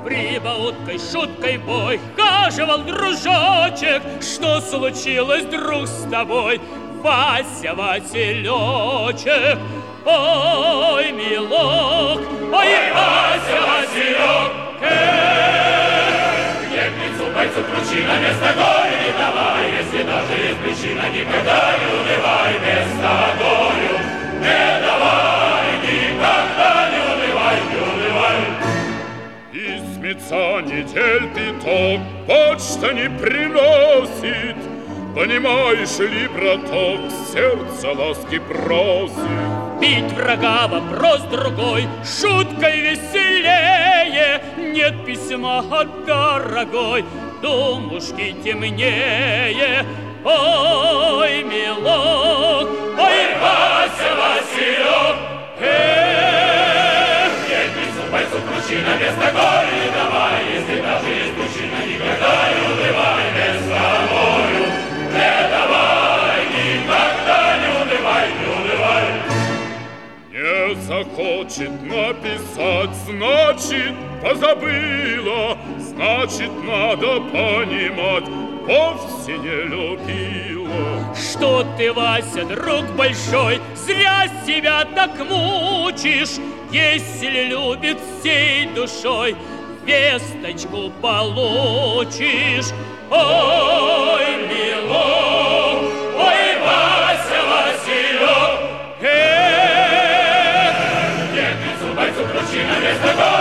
Прибауткой, шуткой бой хаживал дружочек. Что случилось, друг, с тобой, Вася, Василечек? Ой, милок, ой, Вася, Василек, не к бойцу кручина, вместо горя не давай, если даже есть причина, никогда не унывай, вместо горю не давай, никогда не унывай, не унывай. Письмеца недель пяток почта не приносит, понимаешь ли, браток, сердце ласки просит. Бить врага вопрос другой, шуткой веселее. Нет письма от дорогой, думушки темнее. Ой, милок, ой, Вася, Василек, нет письма бойцу кручина, вместо горя не давай, если даже есть причина, никогда не унывай, вместо горю не давай, никогда не унывай, не унывай. Не захочет написать, значит, позабыла, значит, надо понимать, вовсе не любила. Что ты, Вася, друг большой, зря себя так мучишь. Если любит всей душой, весточку получишь. Ой, милок, ой, Вася, Василек, нет, бойцу кручина, вместо горя